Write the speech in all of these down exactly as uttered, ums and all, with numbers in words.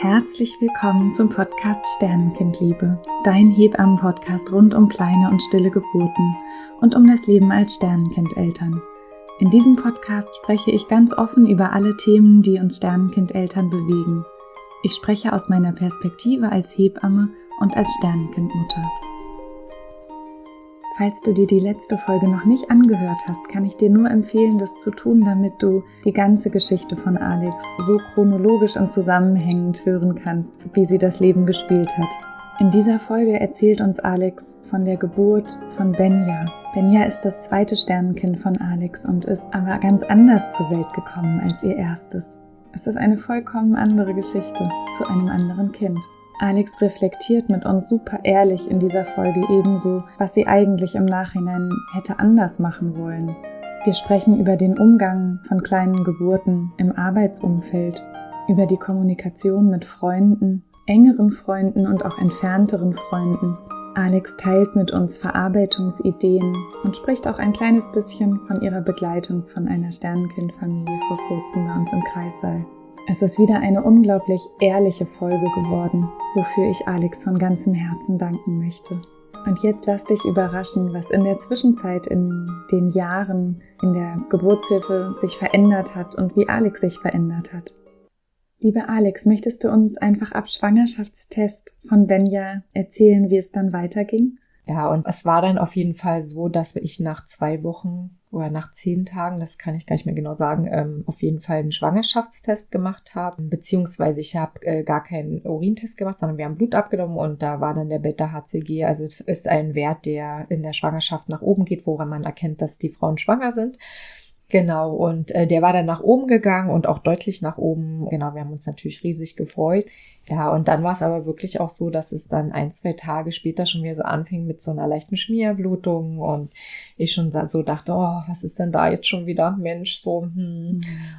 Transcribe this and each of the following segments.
Herzlich willkommen zum Podcast Sternenkindliebe, dein Hebammen-Podcast rund um kleine und stille Geburten und um das Leben als Sternenkindeltern. In diesem Podcast spreche ich ganz offen über alle Themen, die uns Sternenkindeltern bewegen. Ich spreche aus meiner Perspektive als Hebamme und als Sternenkindmutter. Falls du dir die letzte Folge noch nicht angehört hast, kann ich dir nur empfehlen, das zu tun, damit du die ganze Geschichte von Alex so chronologisch und zusammenhängend hören kannst, wie sie das Leben gespielt hat. In dieser Folge erzählt uns Alex von der Geburt von Benja. Benja ist das zweite Sternenkind von Alex und ist aber ganz anders zur Welt gekommen als ihr erstes. Es ist eine vollkommen andere Geschichte zu einem anderen Kind. Alex reflektiert mit uns super ehrlich in dieser Folge ebenso, was sie eigentlich im Nachhinein hätte anders machen wollen. Wir sprechen über den Umgang von kleinen Geburten im Arbeitsumfeld, über die Kommunikation mit Freunden, engeren Freunden und auch entfernteren Freunden. Alex teilt mit uns Verarbeitungsideen und spricht auch ein kleines bisschen von ihrer Begleitung von einer Sternenkindfamilie vor kurzem bei uns im Kreissaal. Es ist wieder eine unglaublich ehrliche Folge geworden, wofür ich Alex von ganzem Herzen danken möchte. Und jetzt lass dich überraschen, was in der Zwischenzeit in den Jahren in der Geburtshilfe sich verändert hat und wie Alex sich verändert hat. Liebe Alex, möchtest du uns einfach ab Schwangerschaftstest von Benja erzählen, wie es dann weiterging? Ja, und es war dann auf jeden Fall so, dass ich nach zwei Wochen oder nach zehn Tagen, das kann ich gar nicht mehr genau sagen, ähm, auf jeden Fall einen Schwangerschaftstest gemacht habe. Beziehungsweise ich habe äh, gar keinen Urintest gemacht, sondern wir haben Blut abgenommen und da war dann der Beta-H C G. Also es ist ein Wert, der in der Schwangerschaft nach oben geht, woran man erkennt, dass die Frauen schwanger sind. Genau, und äh, der war dann nach oben gegangen und auch deutlich nach oben. Genau, wir haben uns natürlich riesig gefreut. Ja, und dann war es aber wirklich auch so, dass es dann ein, zwei Tage später schon wieder so anfing mit so einer leichten Schmierblutung und ich schon so dachte, oh, was ist denn da jetzt schon wieder? Mensch, so, hm. Mhm.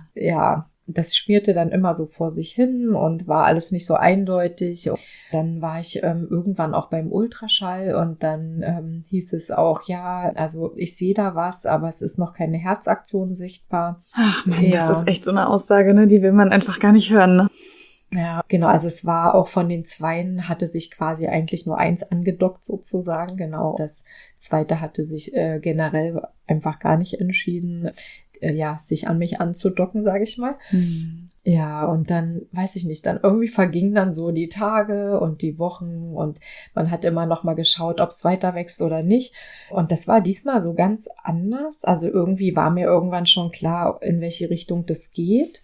Ja, das schmierte dann immer so vor sich hin und war alles nicht so eindeutig. Und dann war ich ähm, irgendwann auch beim Ultraschall und dann ähm, hieß es auch, ja, also ich sehe da was, aber es ist noch keine Herzaktion sichtbar. Ach man, ja. Das ist echt so eine Aussage, ne? Die will man einfach gar nicht hören, ne? Ja, genau, also es war auch von den Zweien hatte sich quasi eigentlich nur eins angedockt sozusagen, genau. Das Zweite hatte sich äh, generell einfach gar nicht entschieden, äh, ja, sich an mich anzudocken, sage ich mal. Mhm. Ja, und dann, weiß ich nicht, dann irgendwie vergingen dann so die Tage und die Wochen und man hat immer noch mal geschaut, ob es weiter wächst oder nicht. Und das war diesmal so ganz anders. Also irgendwie war mir irgendwann schon klar, in welche Richtung das geht.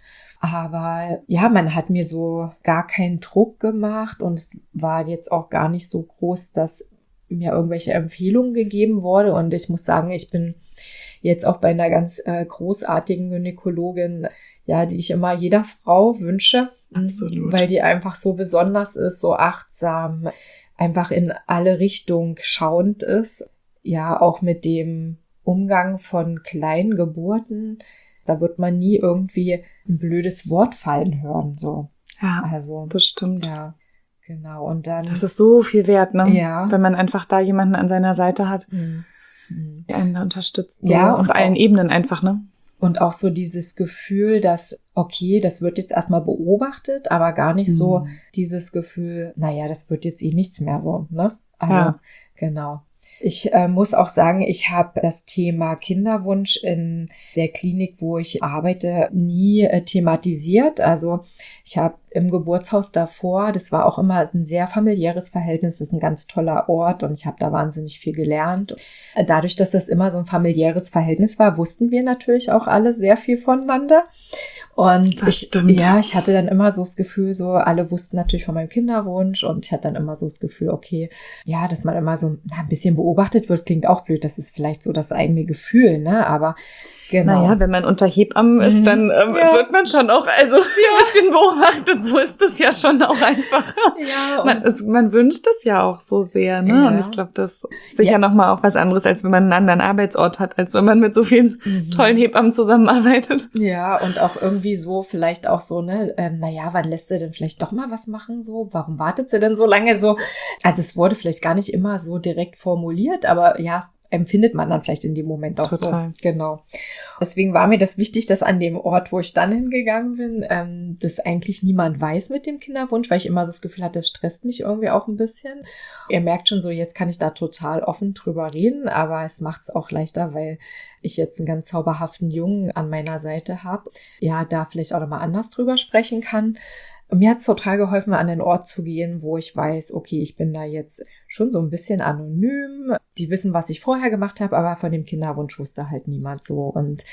Aber ja, man hat mir so gar keinen Druck gemacht und es war jetzt auch gar nicht so groß, dass mir irgendwelche Empfehlungen gegeben wurde. Und ich muss sagen, ich bin jetzt auch bei einer ganz äh, großartigen Gynäkologin, ja, die ich immer jeder Frau wünsche. Absolut. Weil die einfach so besonders ist, so achtsam, einfach in alle Richtungen schauend ist. Ja, auch mit dem Umgang von kleinen Geburten. Da wird man nie irgendwie ein blödes Wort fallen hören, so. Ja, also, das stimmt. Ja, genau. Und dann. Das ist so viel wert, ne? Ja. Wenn man einfach da jemanden an seiner Seite hat, mhm. der einen da unterstützt. So ja, auf allen auch, Ebenen einfach, ne? Und auch so dieses Gefühl, dass, okay, das wird jetzt erstmal beobachtet, aber gar nicht mhm. so dieses Gefühl, naja, das wird jetzt eh nichts mehr so, ne? Also, ja. Genau. Ich äh, muss auch sagen, ich habe das Thema Kinderwunsch in der Klinik, wo ich arbeite, nie äh, thematisiert. Also ich habe im Geburtshaus davor, das war auch immer ein sehr familiäres Verhältnis, das ist ein ganz toller Ort und ich habe da wahnsinnig viel gelernt. Dadurch, dass das immer so ein familiäres Verhältnis war, wussten wir natürlich auch alle sehr viel voneinander. Und das ich, stimmt. ja, ich hatte dann immer so das Gefühl, so alle wussten natürlich von meinem Kinderwunsch und ich hatte dann immer so das Gefühl, okay, ja, dass man immer so na, ein bisschen beobachtet wird, klingt auch blöd, das ist vielleicht so das eigene Gefühl, ne, aber genau. Naja, wenn man unter Hebammen ist, dann ähm, ja. wird man schon auch also ja. ein bisschen beobachtet, so ist das ja schon auch einfach. Ja, man, ist, man wünscht es ja auch so sehr, ne, ja. und ich glaube, das ist sicher ja. nochmal auch was anderes, als wenn man einen anderen Arbeitsort hat, als wenn man mit so vielen mhm. tollen Hebammen zusammenarbeitet. Ja, und auch irgendwie so, vielleicht auch so, ne, ähm, naja, wann lässt sie denn vielleicht doch mal was machen, so, warum wartet sie denn so lange so? Also es wurde vielleicht gar nicht immer so direkt formuliert, aber ja, empfindet man dann vielleicht in dem Moment auch Total. so. Genau. Deswegen war mir das wichtig, dass an dem Ort, wo ich dann hingegangen bin, ähm, das eigentlich niemand weiß mit dem Kinderwunsch, weil ich immer so das Gefühl hatte, das stresst mich irgendwie auch ein bisschen. Ihr merkt schon so, jetzt kann ich da total offen drüber reden, aber es macht es auch leichter, weil ich jetzt einen ganz zauberhaften Jungen an meiner Seite habe. Ja, da vielleicht auch nochmal anders drüber sprechen kann. Mir hat es total geholfen, an den Ort zu gehen, wo ich weiß, okay, ich bin da jetzt schon so ein bisschen anonym. Die wissen, was ich vorher gemacht habe, aber von dem Kinderwunsch wusste halt niemand so. Und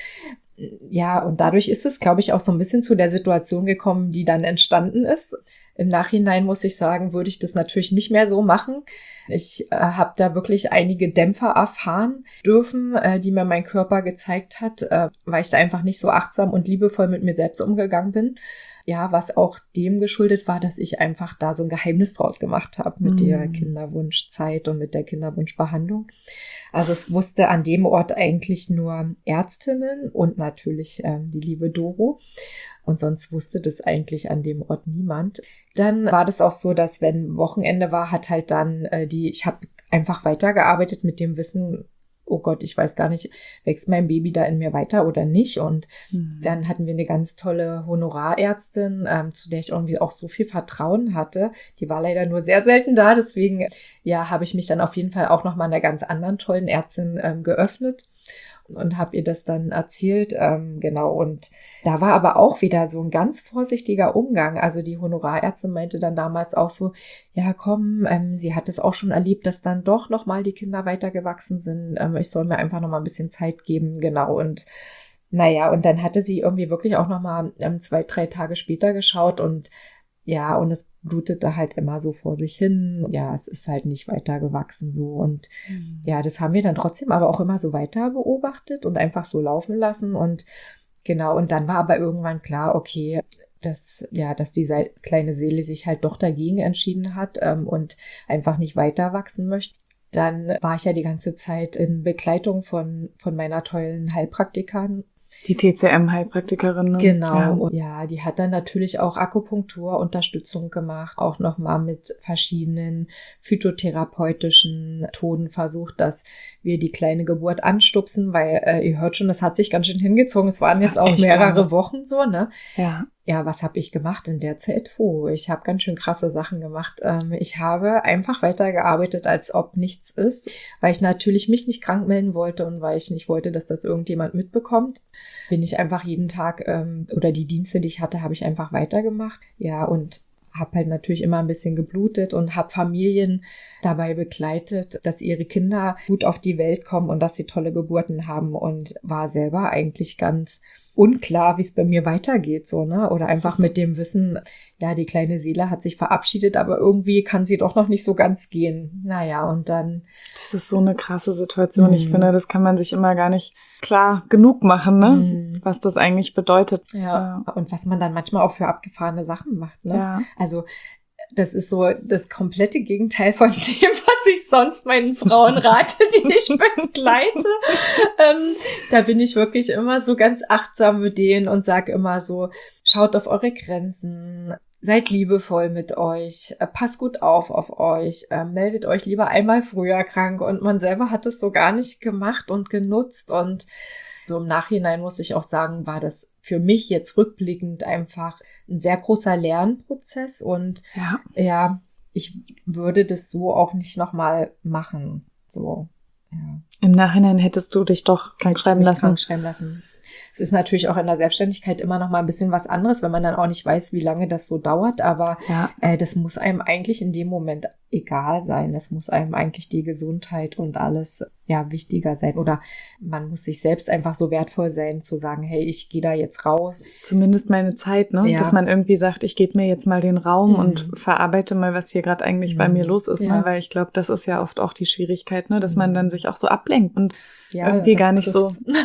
ja, und dadurch ist es, glaube ich, auch so ein bisschen zu der Situation gekommen, die dann entstanden ist. Im Nachhinein muss ich sagen, würde ich das natürlich nicht mehr so machen. Ich äh, habe da wirklich einige Dämpfer erfahren dürfen, äh, die mir mein Körper gezeigt hat, äh, weil ich da einfach nicht so achtsam und liebevoll mit mir selbst umgegangen bin. Ja, was auch dem geschuldet war, dass ich einfach da so ein Geheimnis draus gemacht habe mit mm. der Kinderwunschzeit und mit der Kinderwunschbehandlung. Also es wusste an dem Ort eigentlich nur Ärztinnen und natürlich ähm, die liebe Doro. Und sonst wusste das eigentlich an dem Ort niemand. Dann war das auch so, dass wenn Wochenende war, hat halt dann äh, die, ich habe einfach weitergearbeitet mit dem Wissen, oh Gott, ich weiß gar nicht, wächst mein Baby da in mir weiter oder nicht? Und mhm. dann hatten wir eine ganz tolle Honorarärztin, ähm, zu der ich irgendwie auch so viel Vertrauen hatte. Die war leider nur sehr selten da, deswegen ja, habe ich mich dann auf jeden Fall auch nochmal einer ganz anderen tollen Ärztin ähm, geöffnet und habe ihr das dann erzählt, ähm, genau. Und da war aber auch wieder so ein ganz vorsichtiger Umgang. Also die Honorarärztin meinte dann damals auch so, ja komm, ähm, sie hat es auch schon erlebt, dass dann doch nochmal die Kinder weitergewachsen sind. Ähm, ich soll mir einfach nochmal ein bisschen Zeit geben, genau. Und naja, und dann hatte sie irgendwie wirklich auch nochmal ähm, zwei, drei Tage später geschaut und ja, und es blutete halt immer so vor sich hin. Ja, es ist halt nicht weiter gewachsen so. Und mhm. ja, das haben wir dann trotzdem aber auch immer so weiter beobachtet und einfach so laufen lassen. Und genau, und dann war aber irgendwann klar, okay, dass, ja, dass diese kleine Seele sich halt doch dagegen entschieden hat ähm, und einfach nicht weiter wachsen möchte. Dann war ich ja die ganze Zeit in Begleitung von, von meiner tollen Heilpraktikerin. Die T C M-Heilpraktikerin. Ne? Genau, ja. Und ja, die hat dann natürlich auch Akupunkturunterstützung gemacht, auch nochmal mit verschiedenen phytotherapeutischen Methoden versucht, dass wir die kleine Geburt anstupsen, weil äh, ihr hört schon, das hat sich ganz schön hingezogen. Es waren das war jetzt auch mehrere lang. Wochen so, ne? Ja. Ja, was habe ich gemacht in der Zeit? Oh, ich habe ganz schön krasse Sachen gemacht. Ähm, ich habe einfach weitergearbeitet, als ob nichts ist, weil ich natürlich mich nicht krank melden wollte und weil ich nicht wollte, dass das irgendjemand mitbekommt. Bin ich einfach jeden Tag ähm, oder die Dienste, die ich hatte, habe ich einfach weitergemacht. Ja, und habe halt natürlich immer ein bisschen geblutet und habe Familien dabei begleitet, dass ihre Kinder gut auf die Welt kommen und dass sie tolle Geburten haben und war selber eigentlich ganz unklar, wie es bei mir weitergeht, so, ne? Oder einfach mit dem Wissen, ja, die kleine Seele hat sich verabschiedet, aber irgendwie kann sie doch noch nicht so ganz gehen. Naja, und dann... Das ist so eine krasse Situation. Mm. Ich finde, das kann man sich immer gar nicht klar genug machen, ne? Mm. Was das eigentlich bedeutet. Ja. ja, und was man dann manchmal auch für abgefahrene Sachen macht, ne? Ja. Also das ist so das komplette Gegenteil von dem, was ich sonst meinen Frauen rate, die ich begleite. ähm, da bin ich wirklich immer so ganz achtsam mit denen und sage immer so, schaut auf eure Grenzen, seid liebevoll mit euch, äh, passt gut auf auf euch, äh, meldet euch lieber einmal früher krank. Und man selber hat es so gar nicht gemacht und genutzt. Und so im Nachhinein muss ich auch sagen, war das für mich jetzt rückblickend einfach ein sehr großer Lernprozess und ja, ja ich würde das so auch nicht nochmal machen. So, ja. Im Nachhinein hättest du dich doch krank schreiben lassen. Krank schreiben lassen. Es ist natürlich auch in der Selbstständigkeit immer noch mal ein bisschen was anderes, wenn man dann auch nicht weiß, wie lange das so dauert. Aber ja. äh, das muss einem eigentlich in dem Moment egal sein. Es muss einem eigentlich die Gesundheit und alles ja wichtiger sein. Oder man muss sich selbst einfach so wertvoll sein, zu sagen, hey, ich gehe da jetzt raus. Zumindest meine Zeit, ne? Ja. Dass man irgendwie sagt, ich gebe mir jetzt mal den Raum mhm. und verarbeite mal, was hier gerade eigentlich mhm. bei mir los ist. Ja. Ne? Weil ich glaube, das ist ja oft auch die Schwierigkeit, ne? Dass mhm. man dann sich auch so ablenkt und ja, irgendwie gar nicht trifft's. so.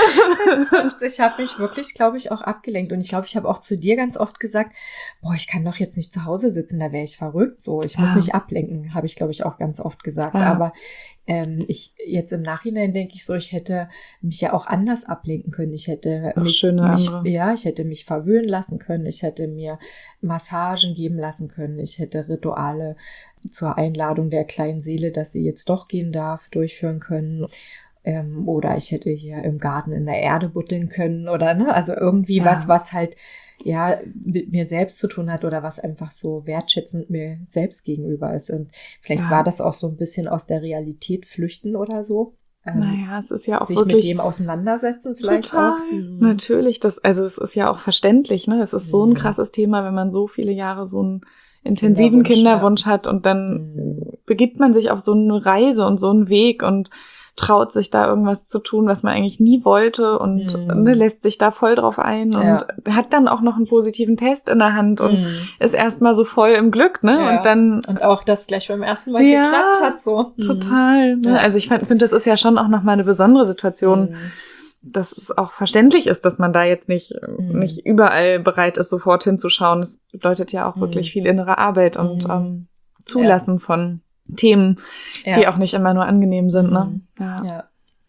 Das trifft's. Ich habe mich wirklich, glaube ich, auch abgelenkt. Und ich glaube, ich habe auch zu dir ganz oft gesagt, boah, ich kann doch jetzt nicht zu Hause sitzen, da wäre ich verrückt. So, ich ja. muss mich ablenken. ablenken, habe ich, glaube ich, auch ganz oft gesagt. Ja. Aber ähm, ich jetzt im Nachhinein denke ich so, ich hätte mich ja auch anders ablenken können. Ich hätte Noch mich, schöne mich andere. ja, ich hätte mich verwöhnen lassen können. Ich hätte mir Massagen geben lassen können. Ich hätte Rituale zur Einladung der kleinen Seele, dass sie jetzt doch gehen darf, durchführen können. Ähm, oder ich hätte hier im Garten in der Erde buddeln können oder ne, also irgendwie Ja. was, was halt ja mit mir selbst zu tun hat oder was einfach so wertschätzend mir selbst gegenüber ist. Und vielleicht Ja. war das auch so ein bisschen aus der Realität flüchten oder so. Ähm, Naja, es ist ja auch sich wirklich mit dem auseinandersetzen vielleicht total. auch. Mhm. Natürlich, das, also es ist ja auch verständlich, ne? Es ist so ein Mhm. krasses Thema, wenn man so viele Jahre so einen intensiven Kinderwunsch, Kinderwunsch hat und dann Mhm. begibt man sich auf so eine Reise und so einen Weg und traut sich da irgendwas zu tun, was man eigentlich nie wollte und Mhm. ne, lässt sich da voll drauf ein Ja. und hat dann auch noch einen positiven Test in der Hand und Mhm. ist erstmal so voll im Glück, ne? Ja. Und dann Und auch das gleich beim ersten Mal Ja, geklappt hat so. Mhm. total. Ne? Ja. Also ich finde, das ist ja schon auch nochmal eine besondere Situation, Mhm. dass es auch verständlich ist, dass man da jetzt nicht, Mhm. nicht überall bereit ist, sofort hinzuschauen. Das bedeutet ja auch Mhm. wirklich viel innere Arbeit und Mhm. ähm, Zulassen von Themen, Ja. die auch nicht immer nur angenehm sind. Ne? Mhm. Ja. Ja.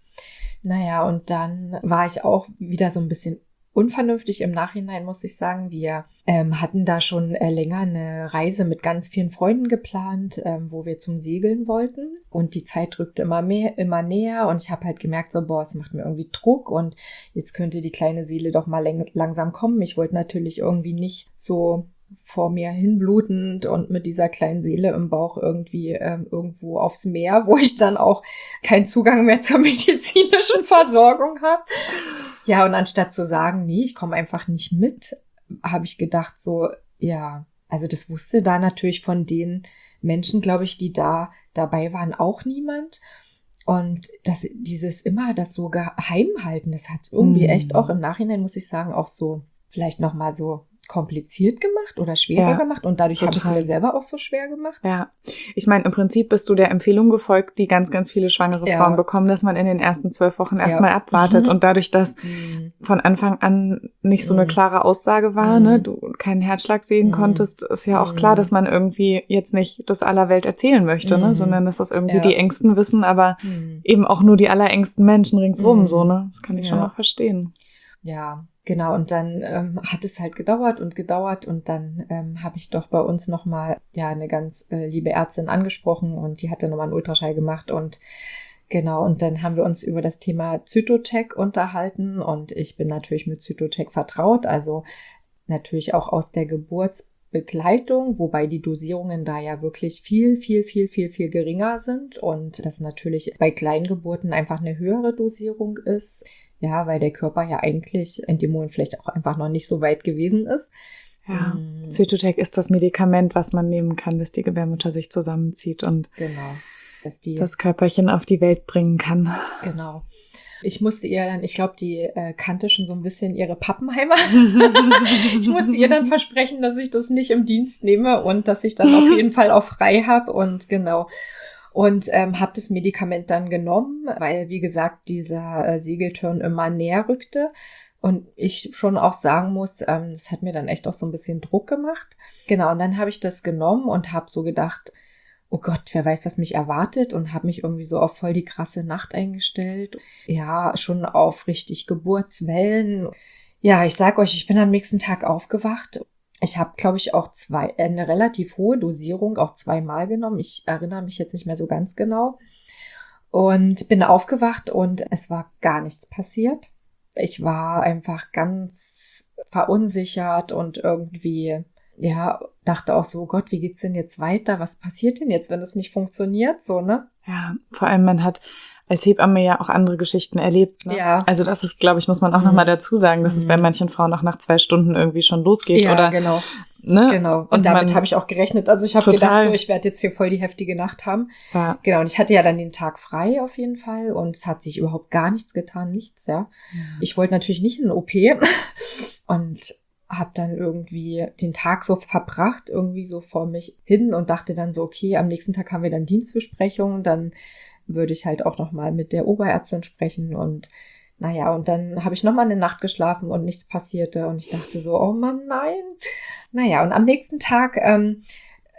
Naja, und dann war ich auch wieder so ein bisschen unvernünftig im Nachhinein, muss ich sagen. Wir ähm, hatten da schon äh, länger eine Reise mit ganz vielen Freunden geplant, ähm, wo wir zum Segeln wollten. Und die Zeit rückte immer mehr, immer näher. Und ich habe halt gemerkt, so, boah, es macht mir irgendwie Druck. Und jetzt könnte die kleine Seele doch mal läng- langsam kommen. Ich wollte natürlich irgendwie nicht so vor mir hinblutend und mit dieser kleinen Seele im Bauch irgendwie ähm, irgendwo aufs Meer, wo ich dann auch keinen Zugang mehr zur medizinischen Versorgung habe. Ja, und anstatt zu sagen, nee, ich komme einfach nicht mit, habe ich gedacht so, ja, also das wusste da natürlich von den Menschen, glaube ich, die da dabei waren, auch niemand. Und das, dieses immer das so geheim halten, das hat irgendwie Mhm. echt auch im Nachhinein, muss ich sagen, auch so vielleicht nochmal so kompliziert gemacht oder schwerer Ja, gemacht und dadurch habe ich es total. mir selber auch so schwer gemacht. Ja, ich meine, im Prinzip bist du der Empfehlung gefolgt, die ganz, ganz viele schwangere Ja. Frauen bekommen, dass man in den ersten zwölf Wochen Ja. erstmal abwartet Mhm. und dadurch, dass Mhm. von Anfang an nicht so eine Mhm. klare Aussage war, Mhm. ne, du keinen Herzschlag sehen Mhm. konntest, ist ja auch Mhm. klar, dass man irgendwie jetzt nicht das aller Welt erzählen möchte, ne, Mhm. sondern dass das irgendwie Ja. die Ängsten wissen, aber Mhm. eben auch nur die allerengsten Menschen ringsrum, Mhm. so, ne, das kann ich schon Ja. noch verstehen. Ja, genau. Und dann ähm, hat es halt gedauert und gedauert und dann ähm, habe ich doch bei uns nochmal ja eine ganz äh, liebe Ärztin angesprochen und die hatte nochmal einen Ultraschall gemacht und genau, und dann haben wir uns über das Thema Zytotec unterhalten und ich bin natürlich mit Zytotec vertraut, also natürlich auch aus der Geburtsbegleitung, wobei die Dosierungen da ja wirklich viel, viel, viel, viel, viel geringer sind und das natürlich bei Kleingeburten einfach eine höhere Dosierung ist. Ja, weil der Körper ja eigentlich in dem Moment vielleicht auch einfach noch nicht so weit gewesen ist. Ja, Mm, Zytotec ist das Medikament, was man nehmen kann, dass die Gebärmutter sich zusammenzieht und genau. Dass die, das Körperchen auf die Welt bringen kann. genau. Ich musste ihr dann, ich glaube, die äh, kannte schon so ein bisschen ihre Pappenheimer. Ich musste ihr dann versprechen, dass ich das nicht im Dienst nehme und dass ich dann auf jeden Fall auch frei habe und genau. Und ähm, habe das Medikament dann genommen, weil, wie gesagt, dieser äh, Segeltörn immer näher rückte. Und ich schon auch sagen muss, ähm, das hat mir dann echt auch so ein bisschen Druck gemacht. Genau, und dann habe ich das genommen und habe so gedacht, oh Gott, wer weiß, was mich erwartet und habe mich irgendwie so auf voll die krasse Nacht eingestellt. Ja, schon auf richtig Geburtswellen. Ja, ich sag euch, ich bin am nächsten Tag aufgewacht. Ich habe, glaube ich, auch zwei, eine relativ hohe Dosierung, auch zweimal genommen. Ich erinnere mich jetzt nicht mehr so ganz genau. Und bin aufgewacht und es war gar nichts passiert. Ich war einfach ganz verunsichert und irgendwie, ja, dachte auch so, Gott, wie geht's denn jetzt weiter? Was passiert denn jetzt, wenn es nicht funktioniert? So, ne? Ja, vor allem man hat als Hebamme ja auch andere Geschichten erlebt. Ne? Ja. Also das ist, glaube ich, muss man auch Mhm. nochmal dazu sagen, dass Mhm. es bei manchen Frauen auch nach zwei Stunden irgendwie schon losgeht. Ja, oder, genau. Ne? Genau. Und, Und damit man- habe ich auch gerechnet. Also ich habe Total. gedacht, so, ich werde jetzt hier voll die heftige Nacht haben. Ja. Genau. Und ich hatte ja dann den Tag frei auf jeden Fall. Und es hat sich überhaupt gar nichts getan. Nichts, ja. Ich wollte natürlich nicht in eine O P. Und habe dann irgendwie den Tag so verbracht, irgendwie so vor mich hin und dachte dann so, okay, am nächsten Tag haben wir dann Dienstbesprechung. Dann würde ich halt auch nochmal mit der Oberärztin sprechen und naja, und dann habe ich nochmal eine Nacht geschlafen und nichts passierte und ich dachte so, oh Mann, nein. Naja, und am nächsten Tag ähm,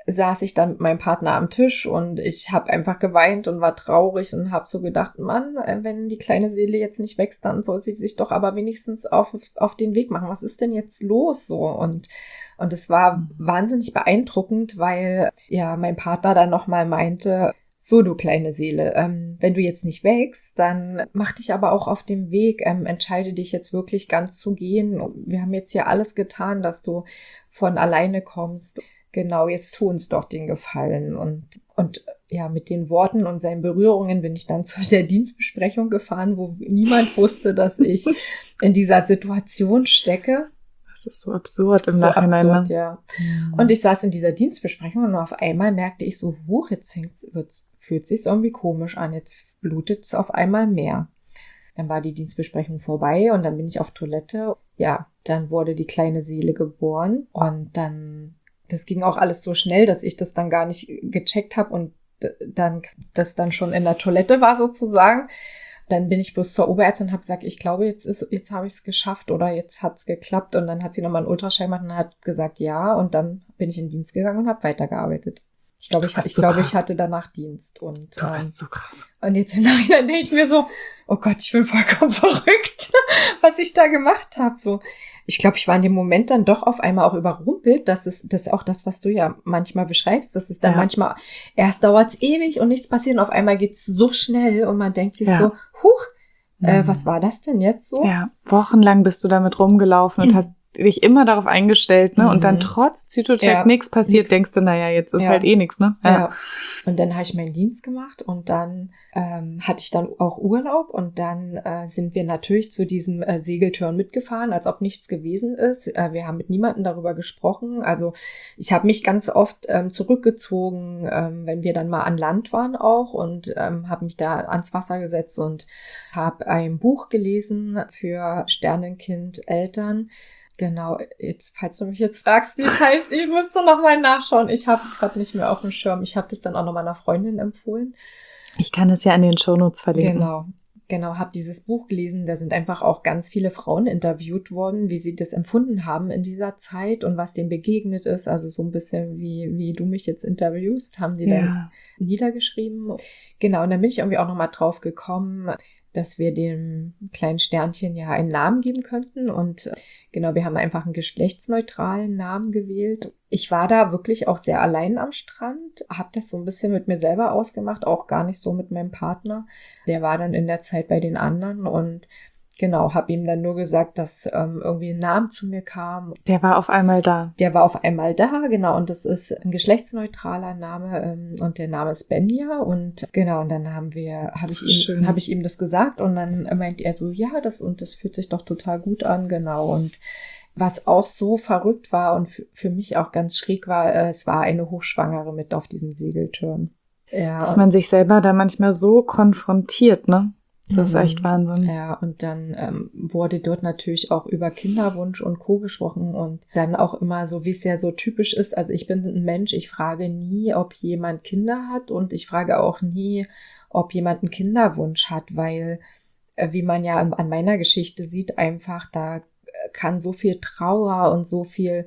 saß ich dann mit meinem Partner am Tisch und ich habe einfach geweint und war traurig und habe so gedacht, Mann, wenn die kleine Seele jetzt nicht wächst, dann soll sie sich doch aber wenigstens auf, auf den Weg machen. Was ist denn jetzt los so? Und und es war wahnsinnig beeindruckend, weil ja mein Partner dann nochmal meinte, so, du kleine Seele, ähm, wenn du jetzt nicht wächst, dann mach dich aber auch auf dem Weg, ähm, entscheide dich jetzt wirklich ganz zu gehen. Wir haben jetzt hier alles getan, dass du von alleine kommst. Genau, jetzt tu uns doch den Gefallen. Und, und ja, mit den Worten und seinen Berührungen bin ich dann zu der Dienstbesprechung gefahren, wo niemand wusste, dass ich in dieser Situation stecke. Das ist so absurd im so Nachhinein. Absurd, ne? ja. Und ich saß in dieser Dienstbesprechung und auf einmal merkte ich so, huch, jetzt fängt's, wird's, fühlt sich's irgendwie komisch an, jetzt blutet es auf einmal mehr. Dann war die Dienstbesprechung vorbei und dann bin ich auf Toilette. Ja, dann wurde die kleine Seele geboren und dann, das ging auch alles so schnell, dass ich das dann gar nicht gecheckt habe und dann, das dann schon in der Toilette war sozusagen. Dann bin ich bloß zur Oberärztin und habe gesagt, ich glaube, jetzt ist, jetzt habe ich es geschafft oder jetzt hat es geklappt. Und dann hat sie nochmal einen Ultraschall gemacht und hat gesagt, ja. Und dann bin ich in den Dienst gegangen und habe weitergearbeitet. Ich glaube, ich, ich, so glaube, ich hatte danach Dienst. Und, du ähm, bist so krass. Und jetzt im Nachhinein denke ich mir so, oh Gott, ich bin vollkommen verrückt, was ich da gemacht habe. So, ich glaube, ich war in dem Moment dann doch auf einmal auch überrumpelt. Das ist, das ist auch das, was du ja manchmal beschreibst. Das ist dann Ja. manchmal, erst dauert's ewig und nichts passiert und auf einmal geht's so schnell und man denkt sich Ja. so, huch, äh, Mhm. was war das denn jetzt so? Ja, wochenlang bist du damit rumgelaufen und Mhm. hast dich immer darauf eingestellt, ne? Mhm. Und dann trotz Zytotec Ja, nichts passiert, nix. denkst du, naja, jetzt ist Ja. halt eh nichts, ne? Ja. Und dann habe ich meinen Dienst gemacht und dann ähm, hatte ich dann auch Urlaub und dann äh, sind wir natürlich zu diesem äh, Segeltörn mitgefahren, als ob nichts gewesen ist. Äh, wir haben mit niemandem darüber gesprochen. Also ich habe mich ganz oft ähm, zurückgezogen, ähm, wenn wir dann mal an Land waren auch und ähm, habe mich da ans Wasser gesetzt und habe ein Buch gelesen für Sternenkind-Eltern. Genau, jetzt, falls du mich jetzt fragst, wie es heißt, ich müsste nochmal nachschauen. Ich habe es gerade nicht mehr auf dem Schirm. Ich habe das dann auch noch meiner Freundin empfohlen. Ich kann es ja in den Shownotes verlinken. Genau, genau, habe dieses Buch gelesen. Da sind einfach auch ganz viele Frauen interviewt worden, wie sie das empfunden haben in dieser Zeit und was denen begegnet ist. Also so ein bisschen wie, wie du mich jetzt interviewst, haben die Ja. dann niedergeschrieben. Genau, und dann bin ich irgendwie auch nochmal drauf gekommen, dass wir dem kleinen Sternchen ja einen Namen geben könnten. Und genau, wir haben einfach einen geschlechtsneutralen Namen gewählt. Ich war da wirklich auch sehr allein am Strand, habe das so ein bisschen mit mir selber ausgemacht, auch gar nicht so mit meinem Partner. Der war dann in der Zeit bei den anderen und genau, habe ihm dann nur gesagt, dass ähm, irgendwie ein Name zu mir kam. Der war auf einmal da. Der war auf einmal da, genau, und das ist ein geschlechtsneutraler Name ähm, und der Name ist Benja und genau, und dann haben wir, habe ich So ihm, schön. habe ich ihm das gesagt und dann meint er so, ja, das und das fühlt sich doch total gut an, genau, und was auch so verrückt war und f- für mich auch ganz schräg war, äh, es war eine Hochschwangere mit auf diesem Segeltörn. Ja, Dass man sich selber da manchmal so konfrontiert, ne? Das ist Mhm. echt Wahnsinn. Ja, und dann ähm, wurde dort natürlich auch über Kinderwunsch und Co. gesprochen und dann auch immer so, wie es ja so typisch ist. Also ich bin ein Mensch, ich frage nie, ob jemand Kinder hat und ich frage auch nie, ob jemand einen Kinderwunsch hat, weil, äh, wie man ja an, an meiner Geschichte sieht, einfach da äh, kann so viel Trauer und so viel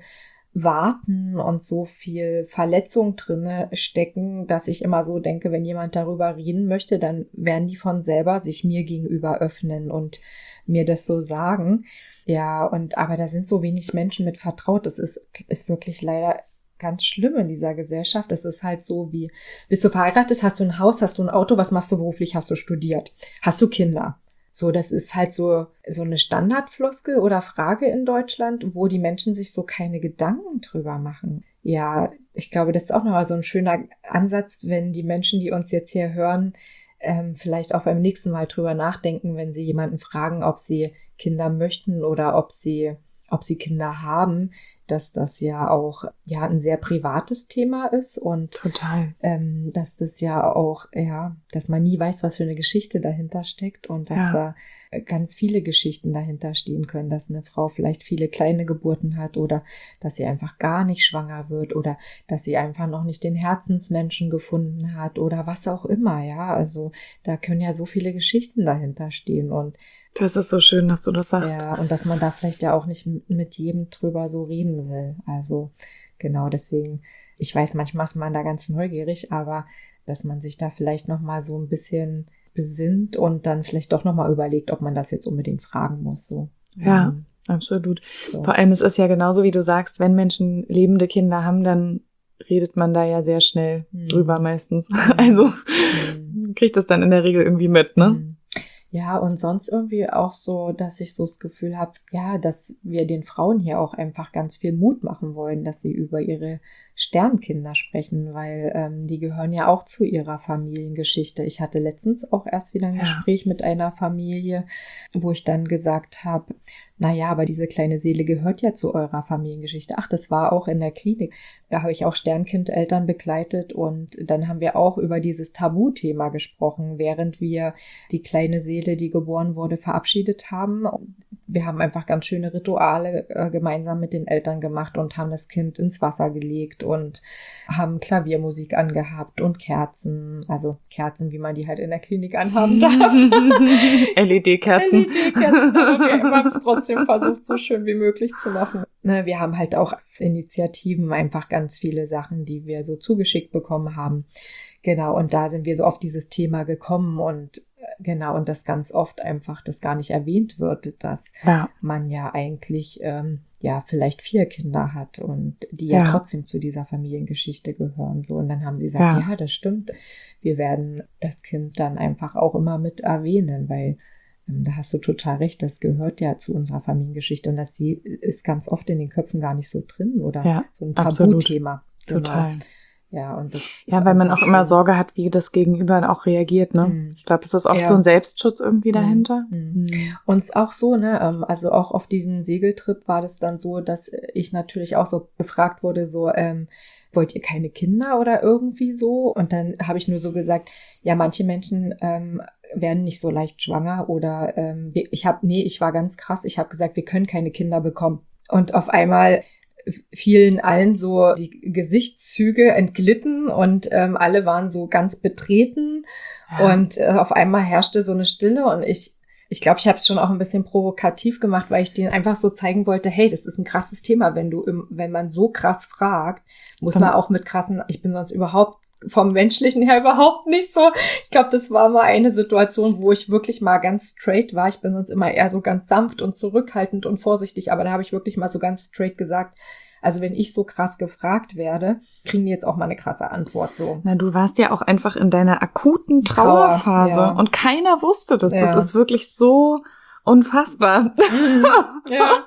Warten und so viel Verletzung drinne stecken, dass ich immer so denke, wenn jemand darüber reden möchte, dann werden die von selber sich mir gegenüber öffnen und mir das so sagen. Ja, und aber da sind so wenig Menschen mit vertraut. Das ist, ist wirklich leider ganz schlimm in dieser Gesellschaft. Es ist halt so wie, bist du verheiratet, hast du ein Haus, hast du ein Auto, was machst du beruflich, hast du studiert, hast du Kinder? So, das ist halt so, so eine Standardfloskel oder Frage in Deutschland, wo die Menschen sich so keine Gedanken drüber machen. Ja, ich glaube, das ist auch nochmal so ein schöner Ansatz, wenn die Menschen, die uns jetzt hier hören, ähm, vielleicht auch beim nächsten Mal drüber nachdenken, wenn sie jemanden fragen, ob sie Kinder möchten oder ob sie, ob sie Kinder haben, dass das ja auch ja ein sehr privates Thema ist und Total. ähm, dass das ja auch, ja, dass man nie weiß, was für eine Geschichte dahinter steckt und dass Ja. da äh, ganz viele Geschichten dahinter stehen können, dass eine Frau vielleicht viele kleine Geburten hat oder dass sie einfach gar nicht schwanger wird oder dass sie einfach noch nicht den Herzensmenschen gefunden hat oder was auch immer, ja, also da können ja so viele Geschichten dahinter stehen und Das ist so schön, dass du das sagst. ja, und dass man da vielleicht ja auch nicht m- mit jedem drüber so reden will. Also genau, deswegen, ich weiß, manchmal ist man da ganz neugierig, aber dass man sich da vielleicht nochmal so ein bisschen besinnt und dann vielleicht doch nochmal überlegt, ob man das jetzt unbedingt fragen muss. So. Ja, mhm. absolut. So. Vor allem, es ist ja genauso, wie du sagst, wenn Menschen lebende Kinder haben, dann redet man da ja sehr schnell mhm. drüber meistens. Mhm. Also mhm. kriegt das dann in der Regel irgendwie mit, ne? Mhm. Ja, und sonst irgendwie auch so, dass ich so das Gefühl habe, ja, dass wir den Frauen hier auch einfach ganz viel Mut machen wollen, dass sie über ihre Sternkinder sprechen, weil ähm, die gehören ja auch zu ihrer Familiengeschichte. Ich hatte letztens auch erst wieder ein ja. Gespräch mit einer Familie, wo ich dann gesagt habe, naja, aber diese kleine Seele gehört ja zu eurer Familiengeschichte. Ach, das war auch in der Klinik. Da habe ich auch Sternkindeltern begleitet und dann haben wir auch über dieses Tabuthema gesprochen, während wir die kleine Seele, die geboren wurde, verabschiedet haben. Wir haben einfach ganz schöne Rituale äh, gemeinsam mit den Eltern gemacht und haben das Kind ins Wasser gelegt und haben Klaviermusik angehabt und Kerzen, also Kerzen, wie man die halt in der Klinik anhaben darf. L E D-Kerzen. L E D-Kerzen, aber wir haben es trotzdem versucht, so schön wie möglich zu machen. Ne, wir haben halt auch Initiativen, einfach ganz viele Sachen, die wir so zugeschickt bekommen haben. Genau, und da sind wir so auf dieses Thema gekommen und genau, und das ganz oft einfach, das gar nicht erwähnt wird, dass ja. man ja eigentlich ähm, ja vielleicht vier Kinder hat und die ja, ja trotzdem zu dieser Familiengeschichte gehören. So, und dann haben sie gesagt, ja. ja, das stimmt. Wir werden das Kind dann einfach auch immer mit erwähnen, weil ähm, da hast du total recht, das gehört ja zu unserer Familiengeschichte und das ist ganz oft in den Köpfen gar nicht so drin oder ja, so ein Tabuthema. Genau. Total. Ja, und das ja, weil man auch schön. immer Sorge hat, wie das Gegenüber auch reagiert, ne? Mhm. Ich glaube, es ist oft ja. so ein Selbstschutz irgendwie dahinter. Mhm. Mhm. Und es auch so, ne, also auch auf diesem Segeltrip war das dann so, dass ich natürlich auch so gefragt wurde, so, ähm, wollt ihr keine Kinder oder irgendwie so? Und dann habe ich nur so gesagt, ja, manche Menschen ähm, werden nicht so leicht schwanger oder ähm, ich habe, nee, ich war ganz krass, ich habe gesagt, wir können keine Kinder bekommen. Und auf einmal fielen allen so die Gesichtszüge entglitten und ähm, alle waren so ganz betreten ja. und äh, auf einmal herrschte so eine Stille und ich ich glaube, ich habe es schon auch ein bisschen provokativ gemacht, weil ich denen einfach so zeigen wollte, hey, das ist ein krasses Thema, wenn du im, wenn man so krass fragt, muss man auch mit krassen, ich bin sonst überhaupt vom Menschlichen her überhaupt nicht so. Ich glaube, das war mal eine Situation, wo ich wirklich mal ganz straight war. Ich bin sonst immer eher so ganz sanft und zurückhaltend und vorsichtig, aber da habe ich wirklich mal so ganz straight gesagt, also wenn ich so krass gefragt werde, kriegen die jetzt auch mal eine krasse Antwort so. Na, du warst ja auch einfach in deiner akuten Trauerphase Trauer, ja. und keiner wusste das. Ja. Das ist wirklich so unfassbar. Ja.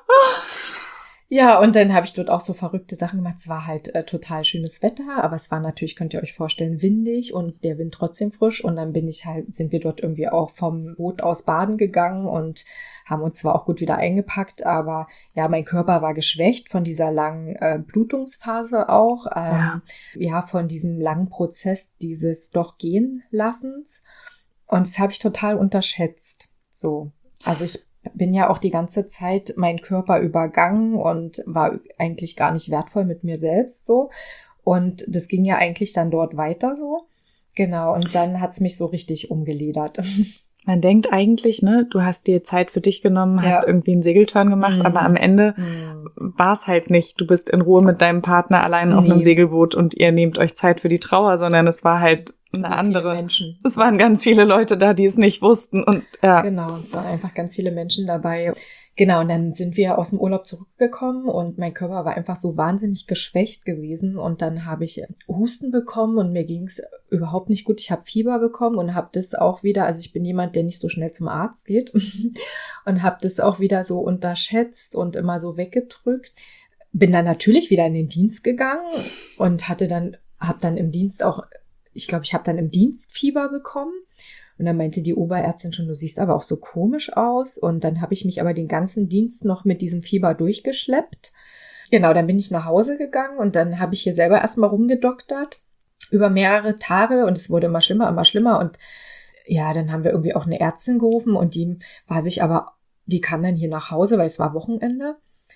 Ja, und dann habe ich dort auch so verrückte Sachen gemacht. Es war halt äh, total schönes Wetter, aber es war natürlich, könnt ihr euch vorstellen, windig und der Wind trotzdem frisch. Und dann bin ich halt, sind wir dort irgendwie auch vom Boot aus baden gegangen und haben uns zwar auch gut wieder eingepackt, aber ja, mein Körper war geschwächt von dieser langen äh, Blutungsphase auch. Ähm, ja. ja, von diesem langen Prozess dieses doch gehen Lassens. Und das habe ich total unterschätzt. So, also ich bin ja auch die ganze Zeit mein Körper übergangen und war eigentlich gar nicht wertvoll mit mir selbst so. Und das ging ja eigentlich dann dort weiter so. Genau, und dann hat's mich so richtig umgeledert. Man denkt eigentlich, ne, du hast dir Zeit für dich genommen, hast ja. irgendwie einen Segelturn gemacht, mhm. aber am Ende mhm. war es halt nicht. Du bist in Ruhe mit deinem Partner allein nee. auf einem Segelboot und ihr nehmt euch Zeit für die Trauer, sondern es war halt eine so andere. Menschen. Es waren ganz viele Leute da, die es nicht wussten und ja. Genau, es waren einfach ganz viele Menschen dabei. Genau, und dann sind wir aus dem Urlaub zurückgekommen und mein Körper war einfach so wahnsinnig geschwächt gewesen und dann habe ich Husten bekommen und mir ging es überhaupt nicht gut. Ich habe Fieber bekommen und habe das auch wieder, also ich bin jemand, der nicht so schnell zum Arzt geht und habe das auch wieder so unterschätzt und immer so weggedrückt. Bin dann natürlich wieder in den Dienst gegangen und hatte dann, habe dann im Dienst auch, ich glaube, ich habe dann im Dienst Fieber bekommen. Und dann meinte die Oberärztin schon, du siehst aber auch so komisch aus. Und dann habe ich mich aber den ganzen Dienst noch mit diesem Fieber durchgeschleppt. Genau, dann bin ich nach Hause gegangen und dann habe ich hier selber erstmal rumgedoktert über mehrere Tage und es wurde immer schlimmer, immer schlimmer. Und ja, dann haben wir irgendwie auch eine Ärztin gerufen und die war sich aber, die kam dann hier nach Hause, weil es war Wochenende.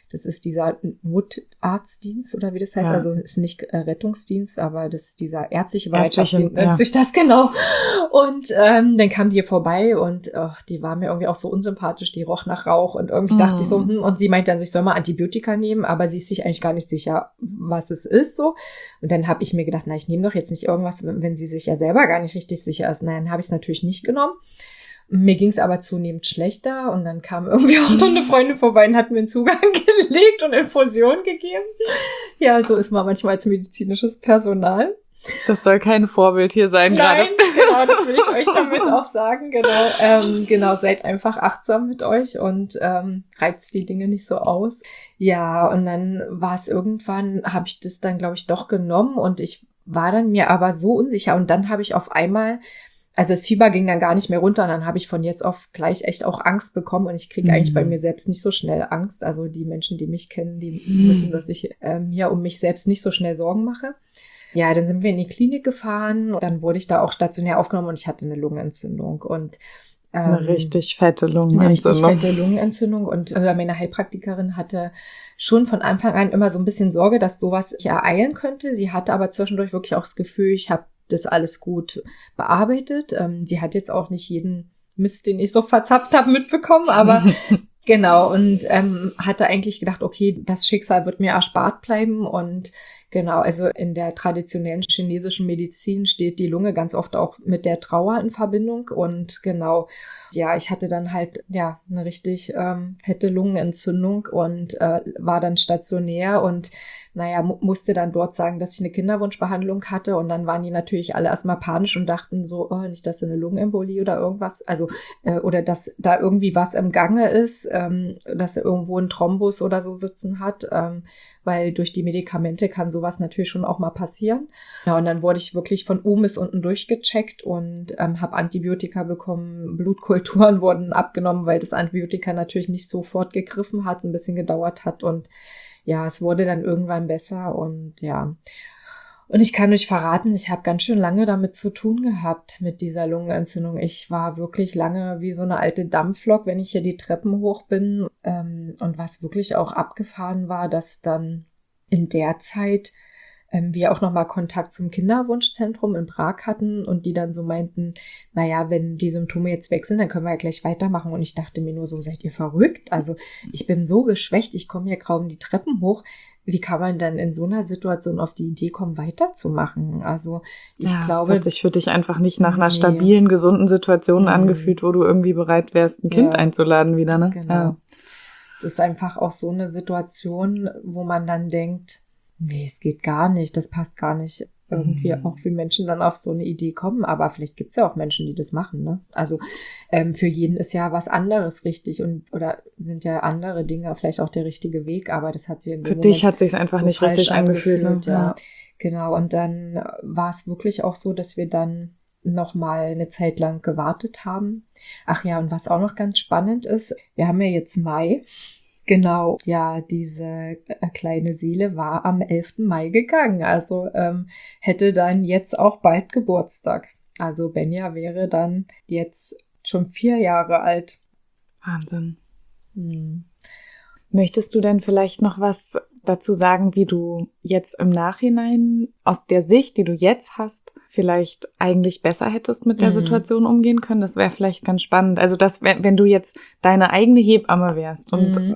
Das ist dieser Notarztdienst oder wie das heißt. Ja. Also ist nicht äh, Rettungsdienst, aber das ist dieser ärztliche Ärztliche, Bereitschaftsdienst, nennt ja. sich das genau. Und ähm, dann kam die hier vorbei und oh, die war mir irgendwie auch so unsympathisch. Die roch nach Rauch und irgendwie Mm. dachte ich so, hm, und sie meinte dann, ich soll mal Antibiotika nehmen, aber sie ist sich eigentlich gar nicht sicher, was es ist so. Und dann habe ich mir gedacht, na, ich nehme doch jetzt nicht irgendwas, wenn sie sich ja selber gar nicht richtig sicher ist. Nein, habe ich es natürlich nicht genommen. Mir ging es aber zunehmend schlechter und dann kam irgendwie auch noch eine Freundin vorbei und hat mir einen Zugang gelegt und Infusion gegeben. Ja, so ist man manchmal als medizinisches Personal. Das soll kein Vorbild hier sein gerade. Nein, genau, das will ich euch damit auch sagen. Genau, ähm, genau, seid einfach achtsam mit euch und ähm, reizt die Dinge nicht so aus. Ja, und dann war es irgendwann, habe ich das dann, glaube ich, doch genommen und ich war dann mir aber so unsicher und dann habe ich auf einmal, also das Fieber ging dann gar nicht mehr runter und dann habe ich von jetzt auf gleich echt auch Angst bekommen und ich kriege Mhm. eigentlich bei mir selbst nicht so schnell Angst. Also die Menschen, die mich kennen, die Mhm. wissen, dass ich äh, mir um mich selbst nicht so schnell Sorgen mache. Ja, dann sind wir in die Klinik gefahren und dann wurde ich da auch stationär aufgenommen und ich hatte eine Lungenentzündung und ähm, Eine richtig fette eine Lungenentzündung. richtig fette Lungenentzündung und äh, meine Heilpraktikerin hatte schon von Anfang an immer so ein bisschen Sorge, dass sowas sich ereilen könnte. Sie hatte aber zwischendurch wirklich auch das Gefühl, ich habe das alles gut bearbeitet. Ähm, sie hat jetzt auch nicht jeden Mist, den ich so verzapft habe, mitbekommen, aber genau und ähm, hatte eigentlich gedacht, okay, das Schicksal wird mir erspart bleiben und genau, also in der traditionellen chinesischen Medizin steht die Lunge ganz oft auch mit der Trauer in Verbindung und genau, ja, ich hatte dann halt ja eine richtig ähm, fette Lungenentzündung und äh, war dann stationär und naja, mu- musste dann dort sagen, dass ich eine Kinderwunschbehandlung hatte und dann waren die natürlich alle erstmal panisch und dachten so, oh, nicht, dass sie eine Lungenembolie oder irgendwas, also äh, oder dass da irgendwie was im Gange ist, ähm, dass er irgendwo ein Thrombus oder so sitzen hat, ähm, weil durch die Medikamente kann sowas natürlich schon auch mal passieren. Ja, und dann wurde ich wirklich von oben bis unten durchgecheckt und ähm, habe Antibiotika bekommen, Blutkulturen wurden abgenommen, weil das Antibiotika natürlich nicht sofort gegriffen hat, ein bisschen gedauert hat und ja, es wurde dann irgendwann besser und ja. Und ich kann euch verraten, ich habe ganz schön lange damit zu tun gehabt, mit dieser Lungenentzündung. Ich war wirklich lange wie so eine alte Dampflok, wenn ich hier die Treppen hoch bin. Ähm, und was wirklich auch abgefahren war, dass dann in der Zeit ähm, wir auch nochmal Kontakt zum Kinderwunschzentrum in Prag hatten und die dann so meinten, naja, wenn die Symptome jetzt weg sind, dann können wir ja gleich weitermachen. Und ich dachte mir nur so, seid ihr verrückt? Also ich bin so geschwächt, ich komme hier kaum die Treppen hoch. Wie kann man dann in so einer Situation auf die Idee kommen, weiterzumachen? Also ich Ja, glaube, es hat sich für dich einfach nicht nach einer Nee. stabilen, gesunden Situation Mhm. angefühlt, wo du irgendwie bereit wärst, ein Kind Ja. einzuladen wieder, ne? Genau. Ja. Es ist einfach auch so eine Situation, wo man dann denkt, nee, es geht gar nicht, das passt gar nicht. Irgendwie Mhm. auch, wie Menschen dann auf so eine Idee kommen. Aber vielleicht gibt es ja auch Menschen, die das machen, ne? Also ähm, für jeden ist ja was anderes richtig und oder sind ja andere Dinge vielleicht auch der richtige Weg, aber das hat sich in dem Für Moment dich hat sich's einfach so nicht falsch richtig angefühlt, ne? ja. Genau. Und dann war es wirklich auch so, dass wir dann noch mal eine Zeit lang gewartet haben. Ach ja, und was auch noch ganz spannend ist, wir haben ja jetzt Mai. Genau, ja, diese äh, kleine Seele war am elften Mai gegangen. Also ähm, hätte dann jetzt auch bald Geburtstag. Also Benja wäre dann jetzt schon vier Jahre alt. Wahnsinn. Hm. Möchtest du denn vielleicht noch was dazu sagen, wie du jetzt im Nachhinein aus der Sicht, die du jetzt hast, vielleicht eigentlich besser hättest mit der Mhm. Situation umgehen können? Das wäre vielleicht ganz spannend. Also, dass, wenn wenn du jetzt deine eigene Hebamme wärst und Mhm.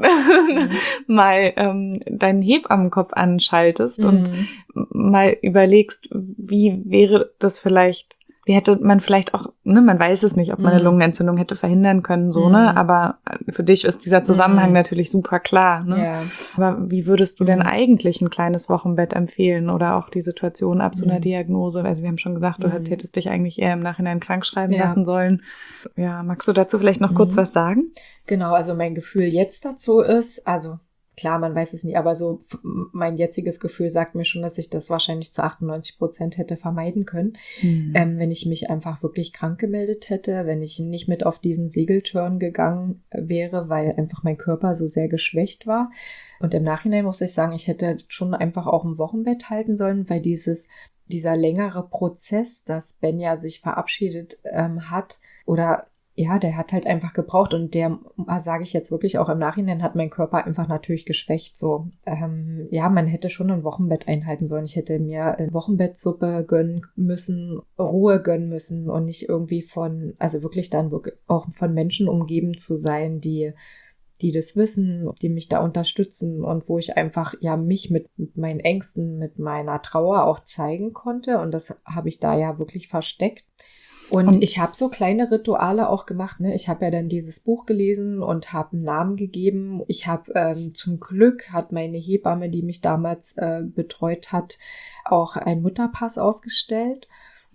mal ähm, deinen Hebammenkopf anschaltest und Mhm. mal überlegst, wie wäre das vielleicht, wie hätte man vielleicht auch, ne, man weiß es nicht, ob man eine Mhm. Lungenentzündung hätte verhindern können, so, Mhm. ne, aber für dich ist dieser Zusammenhang Mhm. natürlich super klar, ne. Ja. Aber wie würdest du denn Mhm. eigentlich ein kleines Wochenbett empfehlen oder auch die Situation ab so einer Mhm. Diagnose? Also wir haben schon gesagt, du Mhm. hättest dich eigentlich eher im Nachhinein krank schreiben Ja. lassen sollen. Ja, magst du dazu vielleicht noch kurz Mhm. was sagen? Genau, also mein Gefühl jetzt dazu ist, also klar, man weiß es nie, aber so f- mein jetziges Gefühl sagt mir schon, dass ich das wahrscheinlich zu achtundneunzig Prozent hätte vermeiden können, Hm. ähm, wenn ich mich einfach wirklich krank gemeldet hätte, wenn ich nicht mit auf diesen Segeltörn gegangen wäre, weil einfach mein Körper so sehr geschwächt war. Und im Nachhinein muss ich sagen, ich hätte schon einfach auch ein Wochenbett halten sollen, weil dieses dieser längere Prozess, dass Benja sich verabschiedet ähm, hat oder ja, der hat halt einfach gebraucht und der, sage ich jetzt wirklich auch im Nachhinein, hat mein Körper einfach natürlich geschwächt. So, ähm, ja, man hätte schon ein Wochenbett einhalten sollen. Ich hätte mir eine Wochenbettsuppe gönnen müssen, Ruhe gönnen müssen und nicht irgendwie von, also wirklich dann wirklich auch von Menschen umgeben zu sein, die die das wissen, die mich da unterstützen und wo ich einfach ja mich mit, mit meinen Ängsten, mit meiner Trauer auch zeigen konnte. Und das habe ich da ja wirklich versteckt. Und, und ich habe so kleine Rituale auch gemacht. Ne? Ich habe ja dann dieses Buch gelesen und habe einen Namen gegeben. Ich habe ähm, zum Glück, hat meine Hebamme, die mich damals äh, betreut hat, auch einen Mutterpass ausgestellt.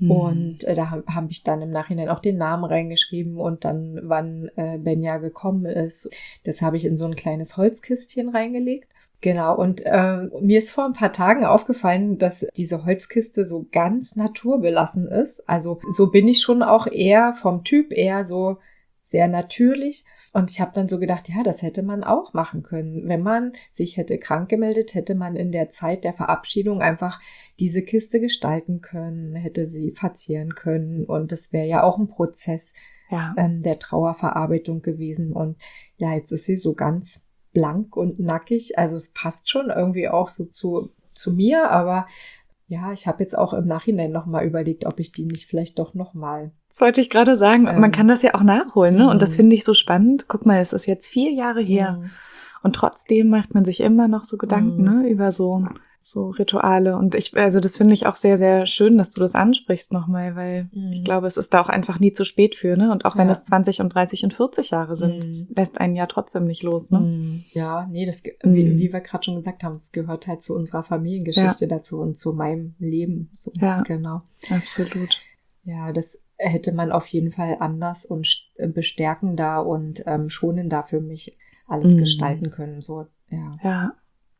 Und äh, da habe hab ich dann im Nachhinein auch den Namen reingeschrieben und dann, wann äh, Benja gekommen ist. Das habe ich in so ein kleines Holzkistchen reingelegt. Genau, und äh, mir ist vor ein paar Tagen aufgefallen, dass diese Holzkiste so ganz naturbelassen ist. Also so bin ich schon auch eher vom Typ, eher so sehr natürlich. Und ich habe dann so gedacht, ja, das hätte man auch machen können. Wenn man sich hätte krank gemeldet, hätte man in der Zeit der Verabschiedung einfach diese Kiste gestalten können, hätte sie verzieren können. Und das wäre ja auch ein Prozess ja. ähm, der Trauerverarbeitung gewesen. Und ja, jetzt ist sie so ganz blank und nackig. Also es passt schon irgendwie auch so zu, zu mir. Aber ja, ich habe jetzt auch im Nachhinein nochmal überlegt, ob ich die nicht vielleicht doch nochmal... Das wollte ich gerade sagen. Ähm, man kann das ja auch nachholen, ne? Mhm. Und das finde ich so spannend. Guck mal, es ist jetzt vier Jahre her. Mhm. Und trotzdem macht man sich immer noch so Gedanken, mhm. ne, über so, so Rituale. Und ich, also das finde ich auch sehr, sehr schön, dass du das ansprichst nochmal, weil mhm. ich glaube, es ist da auch einfach nie zu spät für, ne? Und auch wenn es zwanzig und dreißig und vierzig Jahre sind, mhm. lässt einen ja trotzdem nicht los, ne? Mhm. Ja, nee, das, wie, mhm. wie wir gerade schon gesagt haben, es gehört halt zu unserer Familiengeschichte ja. dazu und zu meinem Leben. So, ja, genau. Absolut. Ja, das hätte man auf jeden Fall anders und bestärkender und ähm, schonender für mich alles mm. gestalten können. So, ja. Ja.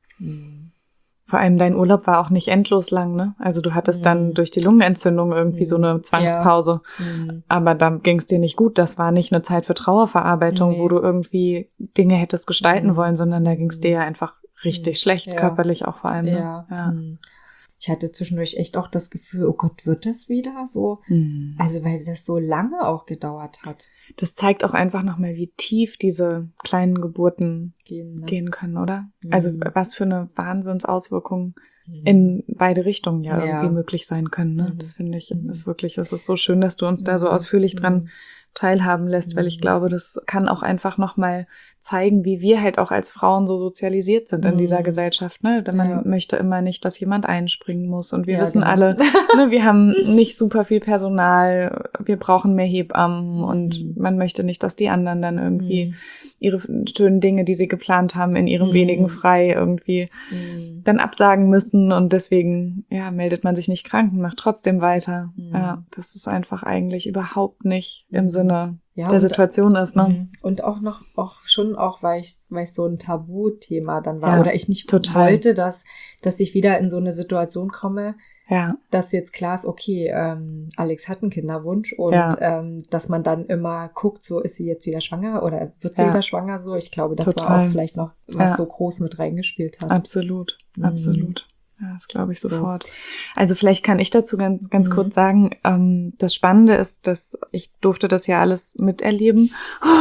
Mm. Vor allem dein Urlaub war auch nicht endlos lang, ne? Also du hattest mm. dann durch die Lungenentzündung irgendwie mm. so eine Zwangspause. Ja. Mm. Aber da ging es dir nicht gut. Das war nicht eine Zeit für Trauerverarbeitung, nee. wo du irgendwie Dinge hättest gestalten mm. wollen, sondern da ging es dir ja einfach richtig mm. schlecht, ja. körperlich auch vor allem. Ne? Ja. ja. Mm. Ich hatte zwischendurch echt auch das Gefühl, oh Gott, wird das wieder so? Mhm. Also weil das so lange auch gedauert hat. Das zeigt auch einfach nochmal, wie tief diese kleinen Geburten gehen, ne? gehen können, oder? Mhm. Also was für eine Wahnsinnsauswirkung mhm. in beide Richtungen ja, ja irgendwie möglich sein können. Ne? Mhm. Das finde ich, mhm. ist wirklich, das ist so schön, dass du uns mhm. da so ausführlich mhm. dran teilhaben lässt, weil ich glaube, das kann auch einfach nochmal zeigen, wie wir halt auch als Frauen so sozialisiert sind in mhm. dieser Gesellschaft, ne? Denn man ja. möchte immer nicht, dass jemand einspringen muss und wir ja, wissen genau. alle, ne, wir haben nicht super viel Personal, wir brauchen mehr Hebammen mhm. und man möchte nicht, dass die anderen dann irgendwie mhm. ihre schönen Dinge, die sie geplant haben, in ihrem mhm. wenigen frei irgendwie mhm. dann absagen müssen und deswegen, ja, meldet man sich nicht krank und macht trotzdem weiter. Mhm. Ja, das ist einfach eigentlich überhaupt nicht im Sinne ja, der Situation ist, ne? Und auch noch, auch schon auch, weil ich, weil ich so ein Tabuthema dann war, ja, oder ich nicht total. wollte, dass, dass ich wieder in so eine Situation komme, ja. dass jetzt klar ist, okay, ähm, Alex hat einen Kinderwunsch und ja. ähm, dass man dann immer guckt, so ist sie jetzt wieder schwanger oder wird sie ja. wieder schwanger, so. Ich glaube, das total. war auch vielleicht noch, was ja. so groß mit reingespielt hat. Absolut, mhm. absolut. Ja, das glaube ich sofort. So. Also vielleicht kann ich dazu ganz ganz mhm. kurz sagen, ähm, das Spannende ist, dass ich durfte das ja alles miterleben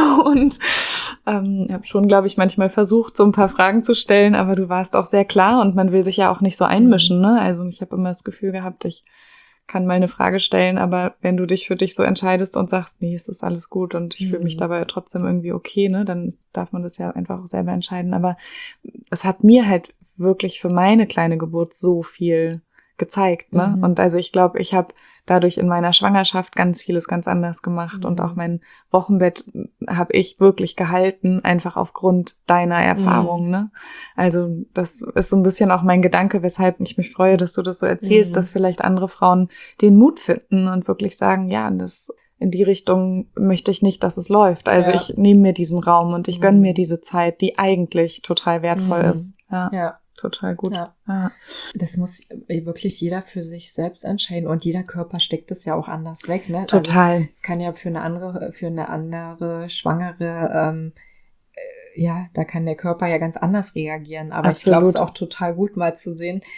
und ähm, habe schon, glaube ich, manchmal versucht, so ein paar Fragen zu stellen, aber du warst auch sehr klar und man will sich ja auch nicht so einmischen, ne? Also ich habe immer das Gefühl gehabt, ich kann mal eine Frage stellen, aber wenn du dich für dich so entscheidest und sagst, nee, es ist alles gut und ich mhm. fühle mich dabei trotzdem irgendwie okay, ne, dann darf man das ja einfach auch selber entscheiden. Aber es hat mir halt wirklich für meine kleine Geburt so viel gezeigt, ne? Mhm. Und also ich glaube, ich habe dadurch in meiner Schwangerschaft ganz vieles ganz anders gemacht mhm. und auch mein Wochenbett habe ich wirklich gehalten, einfach aufgrund deiner Erfahrung, mhm. ne? Also das ist so ein bisschen auch mein Gedanke, weshalb ich mich freue, dass du das so erzählst, mhm. dass vielleicht andere Frauen den Mut finden und wirklich sagen, ja, das in die Richtung möchte ich nicht, dass es läuft. Also ja. ich nehme mir diesen Raum und ich mhm. gönne mir diese Zeit, die eigentlich total wertvoll mhm. ist. Ja. ja. Total gut. Ja. Ja. Das muss wirklich jeder für sich selbst entscheiden und jeder Körper steckt es ja auch anders weg, ne? Total. Also, es kann ja für eine andere, für eine andere Schwangere, ähm, äh, ja, da kann der Körper ja ganz anders reagieren. Aber Absolut. Ich glaube, es ist auch total gut mal zu sehen,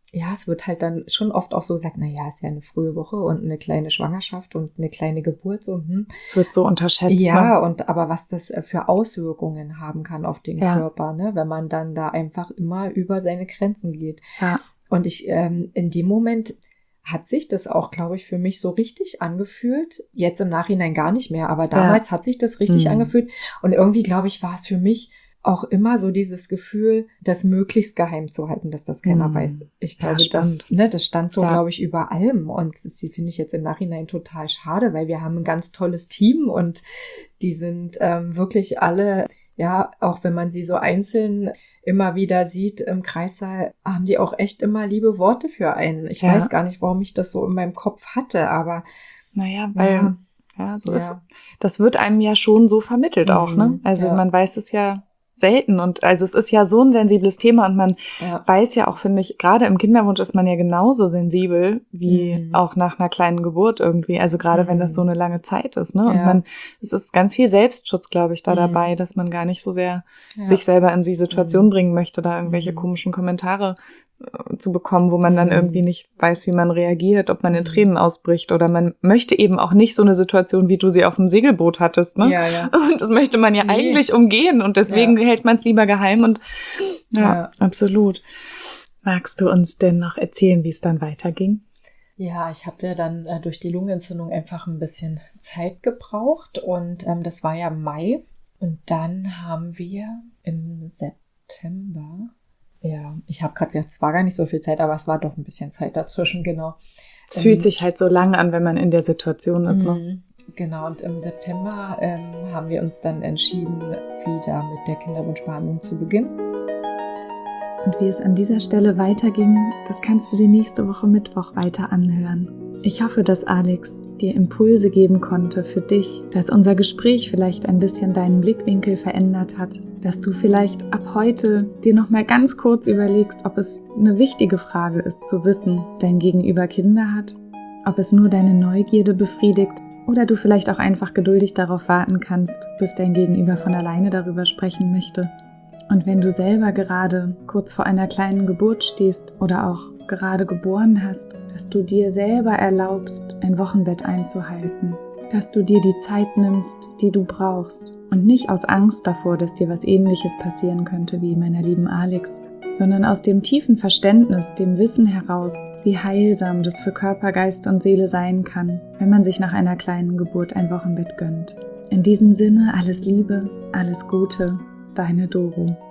ja, es wird halt dann schon oft auch so gesagt, naja, ist ja eine frühe Woche und eine kleine Schwangerschaft und eine kleine Geburt. So, hm. Es wird so unterschätzt. Ja, ne? und aber was das für Auswirkungen haben kann auf den Ja. Körper, ne, wenn man dann da einfach immer über seine Grenzen geht. Ja. Und ich, ähm, in dem Moment hat sich das auch, glaube ich, für mich so richtig angefühlt. Jetzt im Nachhinein gar nicht mehr, aber damals Ja. hat sich das richtig Mhm. angefühlt. Und irgendwie, glaube ich, war es für mich auch immer so dieses Gefühl, das möglichst geheim zu halten, dass das keiner Mhm. weiß. Ich Ja, glaube, das, spannend. ne, das stand so, Ja. glaube ich, über allem. Und das finde ich jetzt im Nachhinein total schade, weil wir haben ein ganz tolles Team und die sind ähm, wirklich alle, ja, auch wenn man sie so einzeln immer wieder sieht im Kreissaal, haben die auch echt immer liebe Worte für einen. Ich Ja. weiß gar nicht, warum ich das so in meinem Kopf hatte, aber Naja, weil ja, ja, so Ja. ist, das wird einem ja schon so vermittelt auch, ne? Mhm, Also ja. man weiß es ja selten und also es ist ja so ein sensibles Thema und man ja, weiß ja auch, finde ich, gerade im Kinderwunsch ist man ja genauso sensibel wie Mhm. auch nach einer kleinen Geburt irgendwie. Also gerade wenn das Mhm. so eine lange Zeit ist, ne? Und Ja. man, es ist ganz viel Selbstschutz, glaube ich, da Mhm. dabei, dass man gar nicht so sehr ja. sich selber in die Situation Mhm. bringen möchte, da irgendwelche Mhm. komischen Kommentare äh, zu bekommen, wo man dann Mhm. irgendwie nicht weiß, wie man reagiert, ob man in Mhm. Tränen ausbricht oder man möchte eben auch nicht so eine Situation, wie du sie auf dem Segelboot hattest, ne? Ja, ja. Und das möchte man ja Nee. eigentlich umgehen und deswegen Ja. hält man es lieber geheim und ja, Ja. absolut. Magst du uns denn noch erzählen, wie es dann weiterging? Ja, ich habe ja dann äh, durch die Lungenentzündung einfach ein bisschen Zeit gebraucht und ähm, das war ja Mai und dann haben wir im September, ja, ich habe gerade gedacht, es war gar nicht so viel Zeit, aber es war doch ein bisschen Zeit dazwischen, genau. Es Ähm, fühlt sich halt so lang an, wenn man in der Situation ist. Ne? Mhm. Genau, und im September ähm, haben wir uns dann entschieden, wieder mit der Kinderwunschbehandlung zu beginnen. Und wie es an dieser Stelle weiterging, das kannst du dir nächste Woche Mittwoch weiter anhören. Ich hoffe, dass Alex dir Impulse geben konnte für dich, dass unser Gespräch vielleicht ein bisschen deinen Blickwinkel verändert hat, dass du vielleicht ab heute dir noch mal ganz kurz überlegst, ob es eine wichtige Frage ist zu wissen, ob dein Gegenüber Kinder hat, ob es nur deine Neugierde befriedigt oder du vielleicht auch einfach geduldig darauf warten kannst, bis dein Gegenüber von alleine darüber sprechen möchte. Und wenn du selber gerade kurz vor einer kleinen Geburt stehst oder auch gerade geboren hast, dass du dir selber erlaubst, ein Wochenbett einzuhalten, dass du dir die Zeit nimmst, die du brauchst und nicht aus Angst davor, dass dir was Ähnliches passieren könnte wie meiner lieben Alex, sondern aus dem tiefen Verständnis, dem Wissen heraus, wie heilsam das für Körper, Geist und Seele sein kann, wenn man sich nach einer kleinen Geburt ein Wochenbett gönnt. In diesem Sinne alles Liebe, alles Gute, deine Doro.